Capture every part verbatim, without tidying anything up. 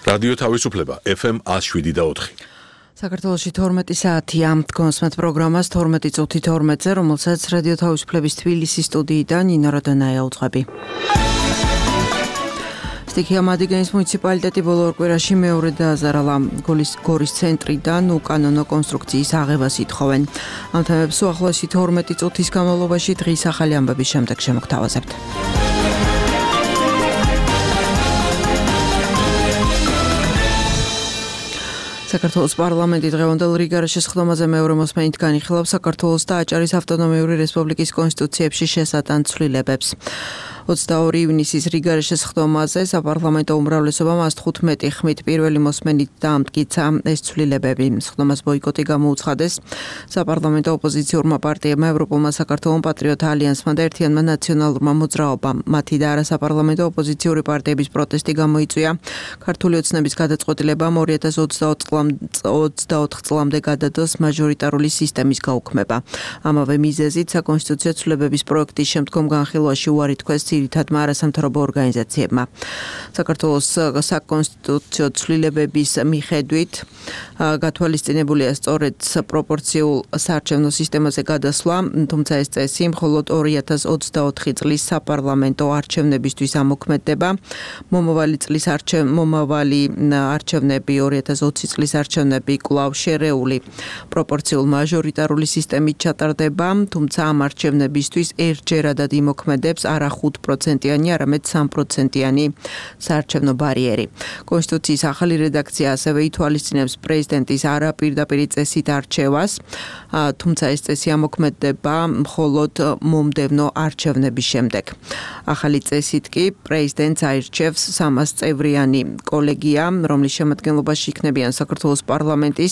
რადიო თავისუფლება ეფ ემ one oh seven და four. საქართველოში თორმეტი საათია გონსმეთ პროგრამას თორმეტი წუთი თორმეტზე, რომელსაც რადიო თავისუფლების თბილისის სტუდიიდან ნინო როდონაია უძღვები. სტიქია მადიგენის მუნიციპალიტეტი ბოლო ორ კვირაში მეორე დააზარალა. გორის ცენტრიდან უკანონო კონსტრუქციის აღებას ითხოვენ. ამ თემებს უახლოესი თორმეტი წუთის განმავლობაში დღის ახალი ამბების შემდეგ შემოგთავაზებთ. საქართველოს პარლამენტი დღევანდელ რიგარის შესხდომაზე მეორე მოსმენით განიხილავს საქართველოს და აჭარის ავტონომიური რესპუბლიკის კონსტიტუციებში შესატან ცვლილებებს. ოცდაორი ივნისის რიგარის შესხდომაზე საპარლამენტო უმრავლესობამ ას თხუთმეტი ხმით პირველი მოსმენით დაამტკიცა ეს ცვლილებები. სხდომას ბოიკოტი გამოუცხადეს საპარლამენტო ოპოზიციურმა პარტიებმა, ევროპულმა საქართველოს პატრიოტთა ალიანსმა და ერთიანმა ნაციონალურმა მოძრაობამ. მათი და არასაპარლამენტო ოპოზიციური პარტიების პროტესტი გამოიწვია. ქართული ოცნების გადაწყვეტილებამ ორი ათას ოცდაოთხ წლამდე გადადოს მაჟორიტარული სისტემის გაუქმება. ამავე მიზეზით საკონსტიტუციო ცვლილებების პროექტის შემდგომ განხილვაში უარი თქვეს ძირითადმა არასამთავრობო ორგანიზაციებმა. საქართველოს საკონსტიტუციო ცვლილებების მიხედვით გათვალისწინებულია სწორედ პროპორციულ საარჩევნო სისტემაზე გადასვლა, თუმცა ეს წესი მხოლოდ ორი ათას ოცდაოთხი წლის საპარლამენტო არჩევნებისთვის ამოქმედდება. მომავალი წლის მომავალი არჩევნები ორი ათას ოცი წლის არჩევნები კვლავ შერეული პროპორციულ მაჟორიტარული სისტემით ჩატარდება, თუმცა ამ არჩევნებისთვის ერთჯერადად იმოქმედებს არა ხუთ პროცენტიანი, არამედ სამ პროცენტიანი საარჩევნო ბარიერი. კონსტიტუციის ახალი რედაქცია ასევე ითვალისწინებს პრეზიდენტის არაპირდაპირი წესით არჩევას, თუმცა ეს წესი ამოქმედდება მხოლოდ მომდევნო არჩევნების შემდეგ. ახალი წესით კი პრეზიდენტს აირჩევს სამას წევრიანი კოლეგია, რომლის შემადგენლობაში იქნებიან საქართველოს პარლამენტის,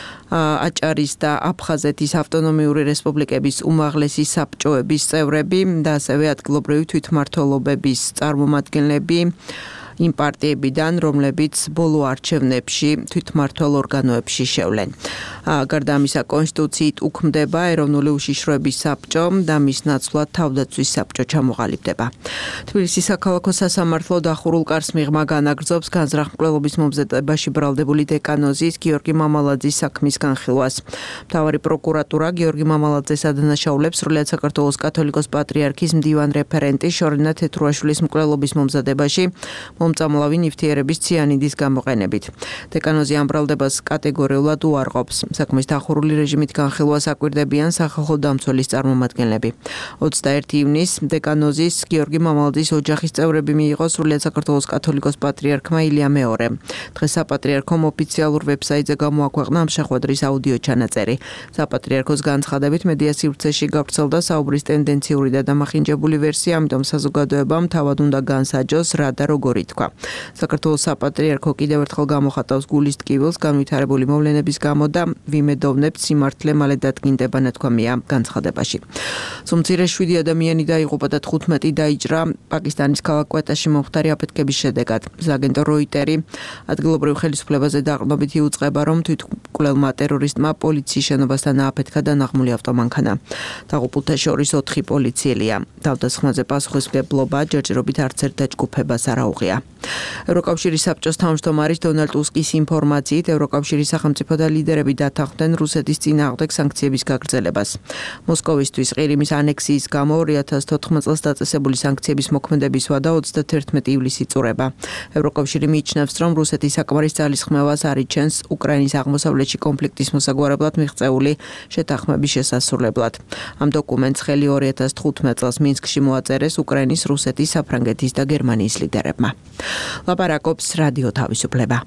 აჭარის და აფხაზეთის ავტონომიური რესპუბლიკების უმაღლესი საბჭოების წევრები და ასევე ადგილობრივი თვითმმართველობების წარმომადგენლები იმ პარტიებიდან, რომლებიც ბოლო არჩევნებში თვითმმართველ ორგანოებში შევლენ. გარდა ამისა, კონსტიტუციით უქმდება ეროვნული უშიშროების საბჭო და მის ნაცვლად თავდაცვის საბჭო ჩამოყალიბდება. თბილისის საქალაქო სასამართლო დახურულ კარს მიღმა განაგრძობს განზრახ-მკვლელობის მომზადებაში ბრალდებული დეკანოზის გიორგი მამალაძის საქმის განხილვას. მთავარი პროკურატურა გიორგი მამალაძეს ადანაშაულებს სრულიად საქართველოს კათოლიკოს პატრიარქის მდივან რეფერენტი შორინა თეთრუაშვილის მკვლელობის მომზადებაში მომწამლავი ნივთიერების ციანიდის გამოყენებით. დეკანოზი ამ ბრალდებას კატეგორიულად უარყოფს. საქმის დახურული რეჟიმით განხილვას აკვირდებიან სახალხო დამცველის წარმომადგენლები. ოცდაერთი ივნისს დეკანოზის გიორგი მამალაძის ოჯახის წევრები მიიღო სრულიად საქართველოს კათოლიკოს პატრიარქმა ილია მეორემ. დღეს საპატრიარქომ ოფიციალურ ვებსაიტზე გამოაქვეყნა ამ შეხვედრის აუდიო ჩანაწერი. საპატრიარქოს განცხადებით მედია სივრცეში გავრცელდა საუბრის ტენდენციური და დამახინჯებული ვერსია, ამიტომ საზოგადოებამ თავად უნდა განსაჯოს რა და როგორი თქვა. საქართველოს საპატრიარქო კიდევ ერთხელ გამოხატავს გულის ტკივილს განვითარებული მოვლენების გამო და ვიმედოვნებთ სიმართლე მალე დადგინდება ნათქვამია განცხადებაში. სუმცირე შვიდი ადამიანი დაიღუპა და თხუთმეტი დაიჭრა პაკისტანის ქალაქ კვეტაში მომხდარი აფეთქების შედეგად. სააგენტო როიტერი ადგილობრივ ხელისუფლებაზე დაყრდნობით იუწყება, რომ თვითმკვლელმა ტერორისტმა პოლიციის შენობასთან ააფეთქა და ნაღმული ავტომანქანა. დაღუპულთა შორის ოთხი პოლიციელია. თავდასხმაზე პასუხისმგებლობა ჯერჯერობით არც ერთ დაჯგუფებას არ აუღია. ევროკავშირის საბჭოს თავმჯდომარის დონალდ ტუსკის ინფორმაციით, ევროკავშირის სახელმწიფო და ლიდერები დათანხმდნენ რუსეთის წინააღმდეგ სანქციების გაგრძელებას. მოსკოვისთვის ყირიმის ანექსიის გამო ორი ათას თოთხმეტ წელს დაწესებული სანქციების მოქმედების ვადა ოცდათერთმეტი ივლისს იწურება. ევროკავშირი მიიჩნევს, რომ რუსეთის საკმარის ძალისხმევას არ იჩენს უკრაინის აღმოსავლეთში კონფლიქტის მოსაგვარებლად მიღწეული შეთანხმების შესასრულებლად. ამ დოკუმენტს ხელი ორი ათას თხუთმეტ წელს მინსკში მოაწერეს უკრაინის, რუსეთის, საფრანგეთის და გერმანიის ლიდერებმა. ლაპარაკობს რადიო თავისუფლება.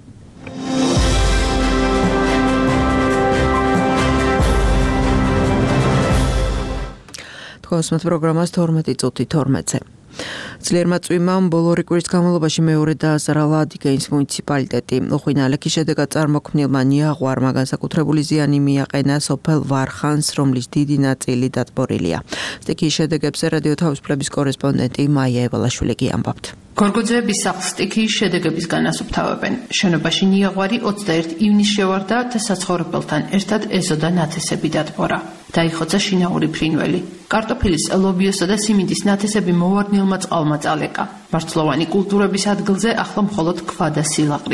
გონსმეთ პროგრამას თორმეტი წუთი თორმეტზე. ძლიერმა წვიმამ ბოლო ორი კვირის განმავლობაში მეორე დააზარალა ადიგენის მუნიციპალიტეტი. უხვინა ალექის შედეგად წარმოქმნილმა ნიაღვარმა განსაკუთრებული ზიანი მიაყენა სოფელ ვარხანს, რომლის დიდი ნაწილი დატბორილია. სტიქიის შედეგებზე რადიო თავისუფლების კორესპონდენტი მაია ევალაშვილი ამბობთ. გორგოძეების სახლს სტიქიის შედეგებისგან ასუფთავებენ. შენობაში ნიაღვარი ოცდაერთი ივნისს შევარდა და საცხოვრებელთან ერთად ეზო და ნათესები დატბორა. დაიხოცა შინაური ფრინველი. კარტოფილის, ლობიოსა და სიმინდის ნათესები მოვარდნილმა წყალმა წალეკა. მარცვლოვანი კულტურების ადგილზე ახლა მხოლოდ ქვა და სილაყრია.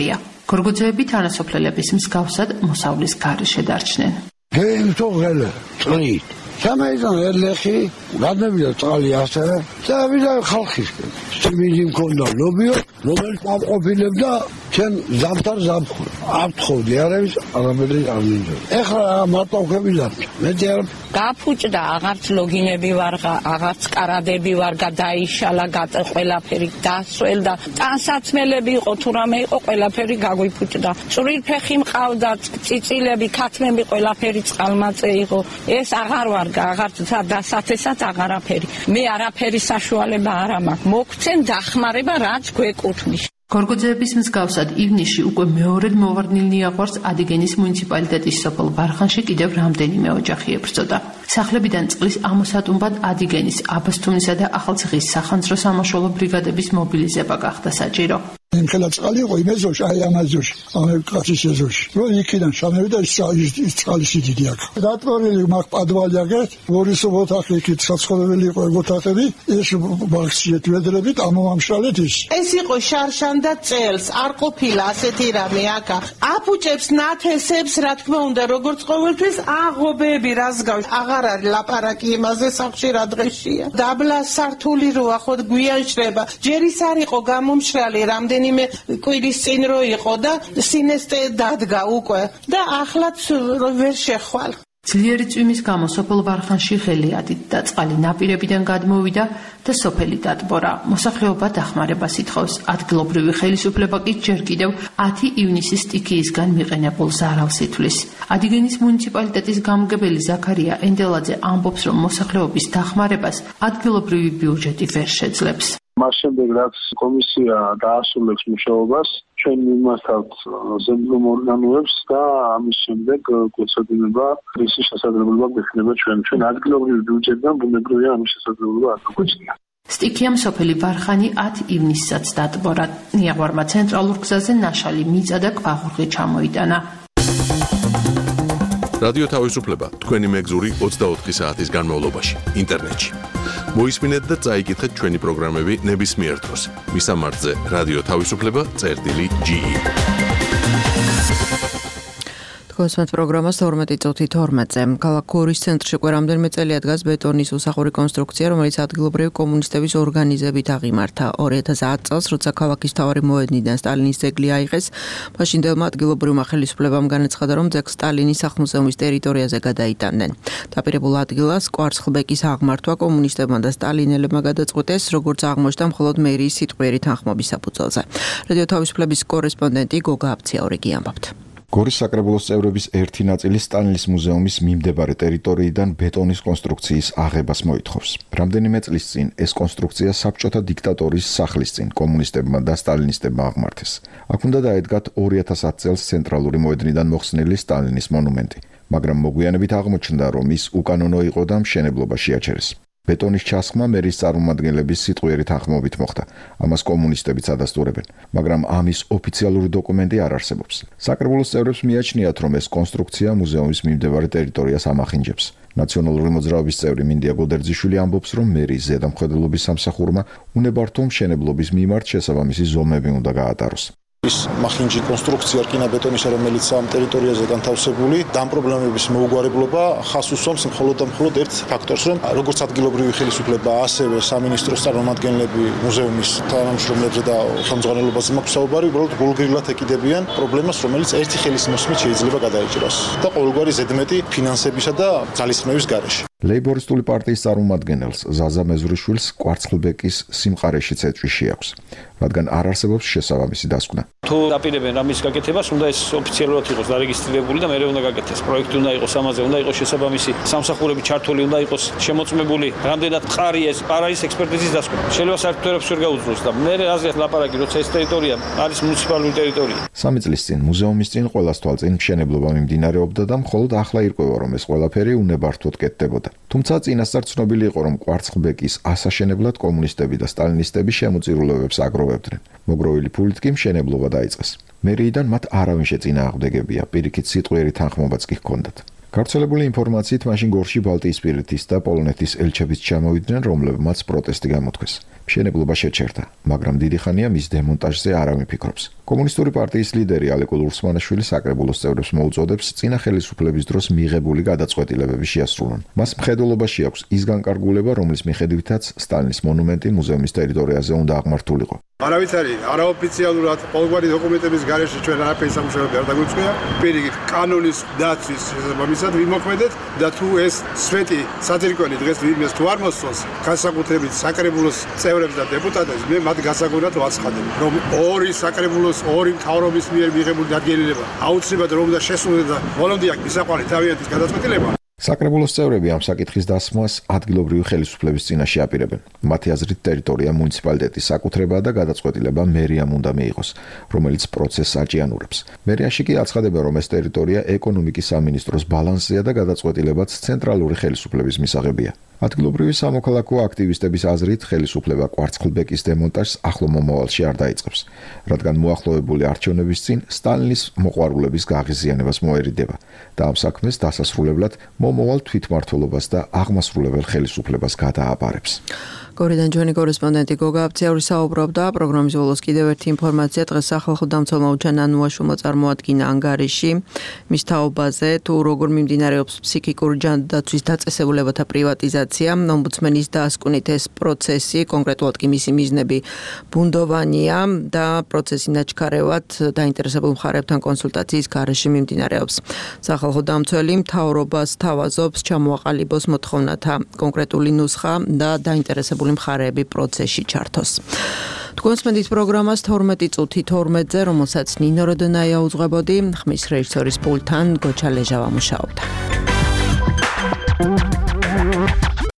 გორგოძეები თანასოფლელების მსგავსად მოსავლის გარეშე დარჩნენ. გეიმთოღელე წრით სამეიდან ერლეხი გადმევიდა წყალი ასევე და ვიდა ხალხისკენ სიმინდი მქონდა ლობიო რომელიც ამყოფილებდა ჩემ ზამთარ ზამთარ აფთხოვდი არამის არამედ არ მინდა ეხლა მარტო ვქებიდან მეტი არ გაფუჭდა აღარც ლოგინები ვარ აღარც კარადები ვარ გადაიშალა გაწე ყველაფერი დასველდა ტანსაცმელები იყო თუ რამე იყო ყველაფერი გაგვიფუჭდა წვრილფეხი მყავდა წიწილები ქათმები ყველაფერი წყალმაწე იყო ეს აღარ ვარ აღარც დასათესად აღარაფერი მე არაფერი საშუალება არ მაქვს მოგცემ დახმარება რაც გვეკუთვნის გორგოძეების მსგავსად ივნისში უკვე მეორედ მოვარდნილნი აღვარს ადიგენის მუნიციპალიტეტის სოფელ ვარხანში კიდევ რამდენიმე ოჯახი ებრძოდა. სახლებიდან წყლის ამოსატუმბად ადიგენის, აბასთუმნისა და ახალციხის სახანძრო სამაშველო ბრიგადების მობილიზება გახდა საჭირო. იმხელა წყალი იყო იმ ეზოში, აი ამ ეზოში, ამ კაცის ეზოში. რომ იქიდან ჩამევიდა ის წყალი სიდიდი აქ. დატვირთული მაქვს პადვალი აგეთ, ვორისო ოთახი იქით საცხოვრებელი იყო ოთახები, ეს ბაქციეთ ვედრებით ამომამშრალეთ ის. ეს იყო შარშან და წელს, არ ყოფილა ასეთი რამე აქ. აფუჭებს ნათესებს, რა თქმა უნდა, როგორც ყოველთვის აღობები რას გავს. აღარ არის ლაპარაკი იმაზე სახში რა დღეშია. დაბლა სართული როა ხო გვიანშრება. ჯერ ის არ იყო გამომშრალი რამდენიმე კვირის წინ რო იყო და სინესტე დადგა უკვე და ახლაც ვერ შეხვალ. ძლიერი წვიმის გამო სოფელ ვარხანში ხელი ადით და წყალი ნაპირებიდან გადმოვიდა და სოფელი დატბორა. მოსახლეობა დახმარებას ითხოვს. ადგილობრივი ხელისუფლება კი ჯერ კიდევ ათი ივნისის სტიქიისგან მიყენებულ ზარალს ითვლის. ადიგენის მუნიციპალიტეტის გამგებელი ზაქარია ენდელაძე ამბობს, რომ მოსახლეობის დახმარებას ადგილობრივი ბიუჯეტი ვერ შეძლებს. მას შემდეგ რაც კომისია დაასრულებს მუშაობას, ჩვენ მიმართავთ ზემო ორგანოებს და ამის შემდეგ გვეცოდინება რისი შესაძლებლობა გვექნება ჩვენ ჩვენ ადგილობრივი ბიუჯეტიდან ბუნებრივია ამის შესაძლებლობა არ გვექნება. სტიქიამ სოფელი ვარხანი ათი ივნისსაც დატბორა. ნიაღვარმა ცენტრალურ გზაზე ნაშალი მიწა და ქვაღურღი ჩამოიტანა. რადიო თავისუფლება თქვენი მეგზური ოცდაოთხი საათის განმავლობაში ინტერნეტში. მოისმინეთ და წაიკითხეთ ჩვენი პროგრამები ნებისმიერ დროს. მისამართზე რადიო თავისუფლება წერტილი ჯი. კონსმეთ პროგრამას თორმეტი წუთი თორმეტზე. ქალაქ გორის ცენტრში უკვე რამდენიმე წელია დგას ბეტონის უსახური კონსტრუქცია, რომელიც ადგილობრივი კომუნისტების ორგანიზებით აღიმართა. ორი ათას ათი წელს, როცა ქალაქის მთავარი მოედნიდან სტალინის ძეგლი აიღეს, მაშინდელმა ადგილობრივმა ხელისუფლებამ განაცხადა, რომ ძეგლს სტალინის სახლ-მუზეუმის ტერიტორიაზე გადაიტანდნენ. დაპირებულ ადგილას კვარცხლბეკის აღმართვა კომუნისტებმა და სტალინელებმა გადაწყვიტეს, როგორც აღმოჩნდა მხოლოდ მერიის სიტყვიერი თანხმობის საფუძველზე. რადიო თავისუფლების კორესპონდენტი გოგა აბციაურიგი ამბობთ. გორის საკრებულოს წევრების ერთი ნაწილი სტალინის მუზეუმის მიმდებარე ტერიტორიიდან ბეტონის კონსტრუქციის აღებას მოითხოვს. რამდენიმე წლის წინ ეს კონსტრუქცია საბჭოთა დიქტატორის სახლის წინ კომუნისტებმა და სტალინისტებმა აღმართეს. აქ უნდა დაედგათ ორი ათას ათი წელს ცენტრალური მოედნიდან მოხსნილი სტალინის მონუმენტი, მაგრამ მოგვიანებით აღმოჩნდა, რომ ის უკანონო იყო და მშენებლობა შეაჩერეს. ბეტონის ჩასხმა მერის წარმომადგენლების სიტყვიერი თანხმობით მოხდა. ამას კომუნისტებიც ადასტურებენ, მაგრამ ამის ოფიციალური დოკუმენტი არ არსებობს. საკრებულოს წევრებს მიაჩნიათ, რომ ეს კონსტრუქცია მუზეუმის მიმდებარე ტერიტორიას ამახინჯებს. ნაციონალური მოძრაობის წევრი მინდია გოდერძიშვილი ამბობს, რომ მერის ზედამხედველობის სამსახურმა უნებართო მშენებლობის მიმართ შესაბამისი ზომები უნდა გაატაროს. ის მახინჯი კონსტრუქცია რკინა-ბეტონისა, რომელიც ამ ტერიტორიაზე განთავსებული, ამ პრობლემების მოუგვარებლობა ხას უსვამს მხოლოდ და მხოლოდ ერთ ფაქტორს, რომ როგორც ადგილობრივი ხელისუფლება, ასევე სამინისტროს წარმომადგენლები მუზეუმის თანამშრომლებზე და ხელმძღვანელობაზე მაქვს საუბარი, უბრალოდ ვულგრილად ეკიდებიან პრობლემას, რომელიც ერთი ხელის მოსმით შეიძლება გადაიჭრას და ყოველგვარი ზედმეტი ფინანსებისა და ძალისხმევის გარეშე. ლეიბორისტული პარტიის წარმომადგენელს ზაზა მეზურიშვილს კვარცხლბეკის სიმყარეშიც ეჭვი აქვს, რადგან არ არსებობს შესაბამისი დასკვნა. თუ დაპირებენ რამის გაკეთებას, უნდა ეს ოფიციალურად იყოს დარეგისტრირებული და მერე უნდა გაკეთდეს. პროექტი უნდა იყოს ამაზე, უნდა იყოს შესაბამისი სამსახურები ჩართული, უნდა იყოს შემოწმებული. რამდენად მყარი ეს არ არის ექსპერტიზის დასკვნა. შეიძლება საერთოდ ვერ გაუძლოს და მერე აზრით ლაპარაკი, როცა ეს ტერიტორია არის მუნიციპალური ტერიტორია. სამი წლის წინ მუზეუმის წინ ყოველას თვალწინ მშენებლობა მიმდინარეობდა და მხოლოდ ახლა ირკვევა, რომ ეს ყველაფერი უნებართვოდ კეთდებოდა. თუმცა წინასწარ ცნობილი იყო, რომ კვარცხლბეკის ასაშენებლად კომუნისტები და სტალინისტები შემოწირულობებს აგროვებდნენ. მოგროვილი ფულით კი მშენებლობა დაიწყეს. მერიიდან მათ არავინ შეწინააღმდეგებია, პირიქით სიტყვიერი თანხმობაც კი ჰქონდათ. გავრცელებული ინფორმაციით მაშინ გორში ბალტიისპირეთის და პოლონეთის ელჩებიც ჩამოვიდნენ, რომლებმაც პროტესტი გამოთქვეს. მშენებლობა შეჩერდა, მაგრამ დიდი ხანია მის დემონტაჟზე არ ამიფიქრობს. კომუნისტური პარტიის ლიდერი ალეკო ლურსმანაშვილი საკრებულოს წევრებს მოუწოდებს წინა ხელისუფლების დროს მიღებული გადაწყვეტილებები შეასრულონ. მას მხედველობაში აქვს ის განკარგულება, რომლის მიხედვითაც სტალინის მონუმენტი მუზეუმის ტერიტორიაზე უნდა აღმართულიყო. არავის არის არაოფიციალურად ყოველგვარი დოკუმენტების გარეშე ჩვენ არაფერი სამუშაოები არ დაგვიწყვია. პირიქით კანონის დაცვის შესაბამისად ვიმოქმედეთ და თუ ეს სვეტი საძირკველი დღეს ვინმეს თუ არ მოსწონს, განსაკუთრებით საკრებულოს წევრებს და დეპუტატებს, მე მათ გასაგონად ვაცხადებ, რომ ორი საკრებულოს ორი მთავრობის მიერ მიღებული დადგენილება აუცილებლად რომ და შესრულდა და ბოლომდე აქ მისაყვანი თავიანთის გადაწყვეტილება. საკრებულოს წევრები ამ საკითხის დასმას ადგილობრივი ხელისუფლების წინაშე აპირებენ. მათი აზრით ტერიტორია მუნიციპალიტეტის საკუთრებაა და გადაწყვეტილება მერიამ უნდა მიიღოს, რომელიც პროცესს აჭიანურებს. მერიაში კი აცხადება, რომ ეს ტერიტორია ეკონომიკის სამინისტროს ბალანსზეა და გადაწყვეტილებაც ცენტრალური ხელისუფლების მისაღებია. ადგილობრივი სამოქალაქო აქტივისტების აზრით, ხელისუფლება კვარცხლბეკის დემონტაჟს ახლო მომავალში არ დაიწყებს, რადგან მოახლოებული არჩევნების წინ სტალინის მოყვარულების გაღიზიანებას მოერიდება და ამ საქმეს დასასრულებლად მომავალ თვითმმართველობას და აღმასრულებელ ხელისუფლებას გადააბარებს. გორიდან ჩვენი კორესპონდენტი გოგა აბციური საუბრობდა პროგრამის ბოლოს კიდევ ერთი ინფორმაცია დღეს სახალხო დამცველმა უჩან ანუაშვილმა წარმოადგინა ანგარიში მის თაობაზე თუ როგორ მიმდინარეობს ფსიქიკური ჯანდაცვის დაწესებულებათა პრივატიზაცია. ომბუდსმენის დასკვნით ეს პროცესი, კონკრეტულად კი მისი მიზნები ბუნდოვანია და პროცესი ნაჩქარევად დაინტერესებულ მხარეებთან კონსულტაციის გარეშე მიმდინარეობს. სახალხო დამცველი მთავრობას თავაზობს ჩამოაყალიბოს მოთხოვნათა კონკრეტული ნუსხა და დაინტერესებულ მხარეები პროცესში ჩართოს. თქვენს მედიის პროგრამას თორმეტი წუთი თორმეტზე, რომელსაც ნინო როდონაია უძღვებოდი, ხმის რეჟისორის პულტთან გოჩა ლეჟავა მუშაობდა.